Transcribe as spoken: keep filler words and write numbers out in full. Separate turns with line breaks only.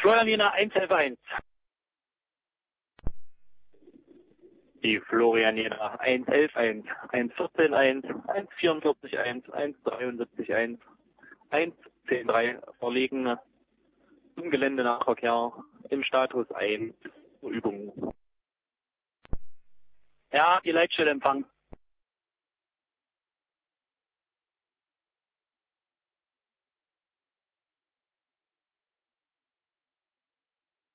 Florian Jena eins elf eins. Die Florian Jena eins elf eins, eins vierzehn eins, eins vierundvierzig eins, eins dreiundsiebzig eins, eins zehn drei verlegen zum Geländenachverkehr im Status eins zur Übung. Ja, die Leitstelle empfangen.